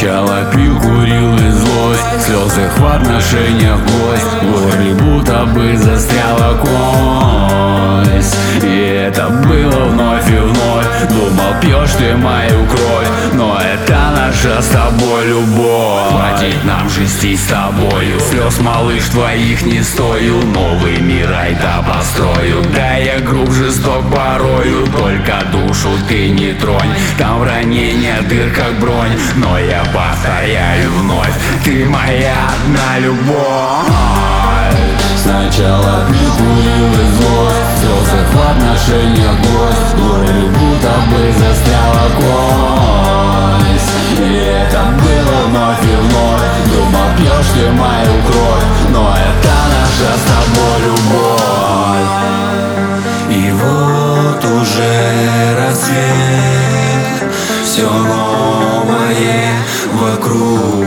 Сначала пил, курил и злость, слезы в отношениях гость. В горле будто бы застряла кость. И это было вновь и вновь. Думал, пьешь ты мою кровь, но это наша с тобой любовь. Хватит нам жести с тобою, слез, малыш, твоих не стою. Новый мир айда построю. Да я груб, жесток порою, только душу ты не тронь. Там в ранении дыр как бронь, но я повторяю вновь: ты моя одна любовь. Сначала пил, курил и злость, слезы в отношениях гость. В горле будто бы застряла кость. И это было вновь и вновь. Думал, пьешь ты мою кровь, но это наша с тобой любовь. И вот уже рассвет, все новое вокруг.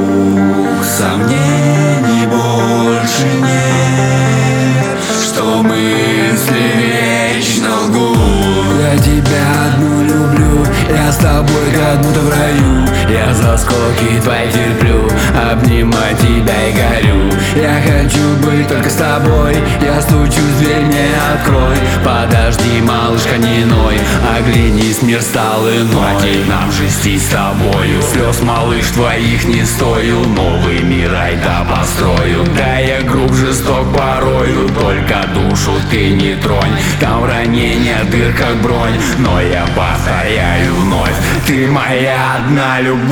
Сомнений больше нет, что мысли вечно лгут. Я тебя одну люблю, я с тобой как будто в раю. Я за скоки твои терплю, обнимать тебя и горю. Я хочу быть только с тобой, я стучусь в дверь, мне открой. Подожди, малышка, не ной, оглянись, мир стал иной. Хватит нам жести с тобою, слез, малыш, твоих не стою. Новый мир айда построю. Да я груб, жесток порою, только душу ты не тронь. Там в ранении дыр как бронь, но я повторяю вновь: ты моя одна любовь.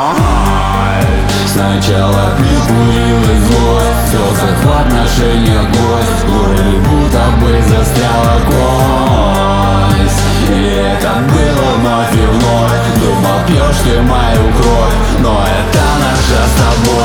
Сначала пил, курил и злость, слезы в отношениях гость. В горле будто бы застряла кость. И это было вновь и вновь. Думал, пьешь ты мою кровь, но это наша с тобой